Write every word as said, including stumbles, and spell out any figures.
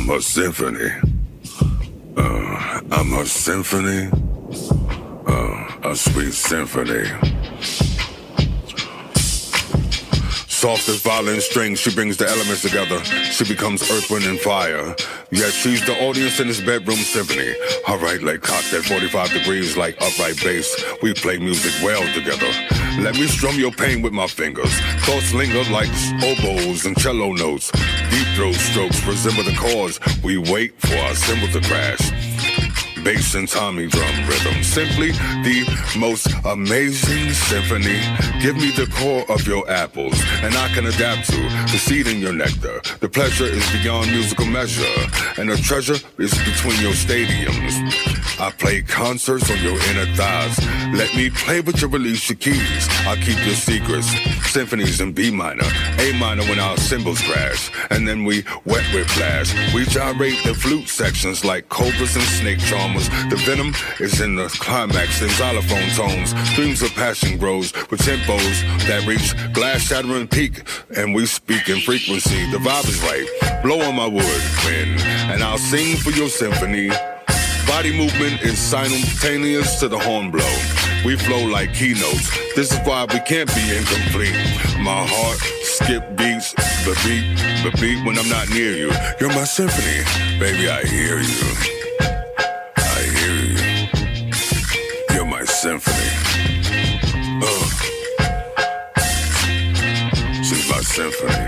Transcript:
I'm a symphony. Uh, I'm a symphony. Uh, a sweet symphony. Soft as violin strings, she brings the elements together. She becomes earth, wind, and fire. Yes, she's the audience in this bedroom symphony. Her right leg cocked at forty-five degrees like upright bass. We play music well together. Let me strum your pain with my fingers. Thoughts linger like oboes and cello notes. Deep throat strokes resemble the chords. We wait for our cymbal to crash. Bass and Tommy drum rhythm. Simply the most amazing symphony. Give me the core of your apples, and I can adapt to the seed in your nectar. The pleasure is beyond musical measure, and the treasure is between your stadiums. I play concerts on your inner thighs. Let me play with your release your keys. I'll keep your secrets. Symphonies in B minor, A minor when our cymbals crash, and then we wet whiplash. We gyrate the flute sections like cobras and snake charmers. The venom is in the climax in xylophone tones. Streams of passion grows with tempos that reach glass-shattering peak, and we speak in frequency. The vibe is right. Blow on my wood, wind, and I'll sing for your symphony. Body movement is simultaneous to the horn blow. We flow like keynotes. This is why we can't be incomplete. My heart skip beats, the beat, the beat when I'm not near you. You're my symphony, baby, I hear you. I hear you. You're my symphony. Uh. She's my symphony.